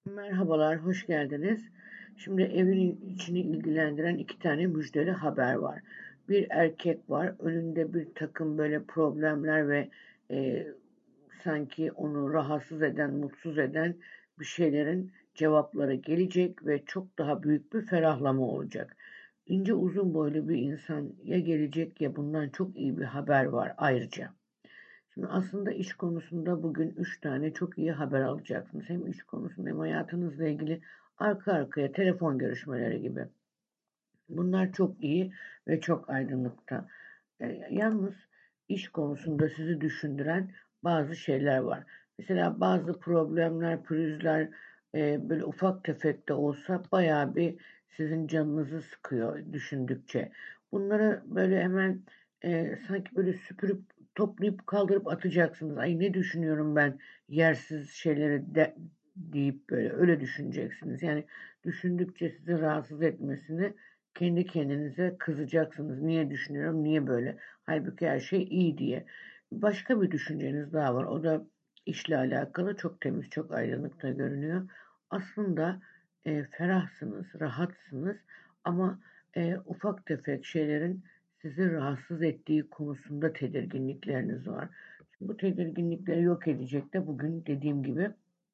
Merhabalar, hoş geldiniz. Şimdi evin içini ilgilendiren iki tane müjdeli haber var. Bir erkek var, önünde bir takım böyle problemler ve e, sanki onu rahatsız eden, mutsuz eden bir şeylerin cevapları gelecek ve çok daha büyük bir ferahlama olacak. İnce uzun boylu bir insan ya gelecek ya bundan çok iyi bir haber var ayrıca. Şimdi aslında iş konusunda bugün 3 tane çok iyi haber alacaksınız. Hem iş konusunda hem hayatınızla ilgili arka arkaya telefon görüşmeleri gibi. Bunlar çok iyi ve çok aydınlıkta. Yalnız iş konusunda sizi düşündüren bazı şeyler var. Mesela bazı problemler, pürüzler böyle ufak tefek de olsa bayağı bir sizin canınızı sıkıyor düşündükçe. Bunları böyle hemen sanki böyle süpürüp toplayıp kaldırıp atacaksınız. Ay ne düşünüyorum ben yersiz şeyleri deyip böyle öyle düşüneceksiniz. Yani düşündükçe sizi rahatsız etmesini kendi kendinize kızacaksınız. Niye düşünüyorum, niye böyle? Halbuki her şey iyi diye. Başka bir düşünceniz daha var. O da işle alakalı çok temiz, çok aydınlıkta görünüyor. Aslında ferahsınız, rahatsınız ama ufak tefek şeylerin sizi rahatsız ettiği konusunda tedirginlikleriniz var. Şimdi bu tedirginlikleri yok edecek de bugün dediğim gibi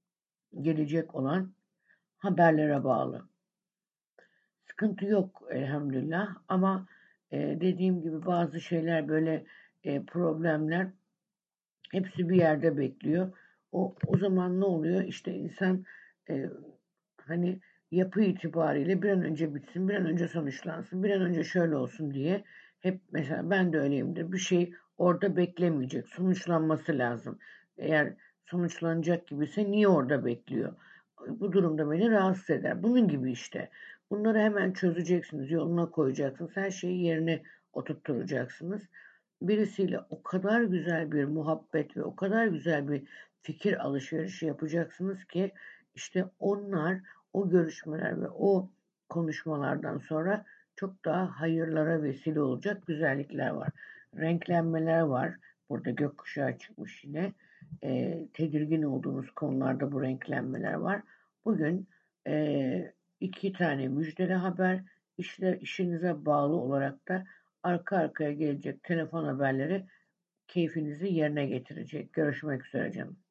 gelecek olan haberlere bağlı. Sıkıntı yok elhamdülillah ama dediğim gibi bazı şeyler böyle problemler hepsi bir yerde bekliyor. O zaman ne oluyor? İşte insan e, hani yapı itibariyle bir an önce bitsin, bir an önce sonuçlansın, bir an önce şöyle olsun diye hep mesela ben de öyleyimdir. Bir şey orada beklemeyecek, sonuçlanması lazım. Eğer sonuçlanacak gibiyse niye orada bekliyor? Bu durumda beni rahatsız eder. Bunun gibi işte. Bunları hemen çözeceksiniz, yoluna koyacaksınız, her şeyi yerine oturtturacaksınız. Birisiyle o kadar güzel bir muhabbet ve o kadar güzel bir fikir alışverişi yapacaksınız ki işte onlar, o görüşmeler ve o konuşmalardan sonra çok daha hayırlara vesile olacak güzellikler var. Renklenmeler var. Burada gökkuşağı çıkmış yine. Tedirgin olduğunuz konularda bu renklenmeler var. Bugün iki tane müjdeli haber, işinize bağlı olarak da arka arkaya gelecek telefon haberleri keyfinizi yerine getirecek. Görüşmek üzere canım.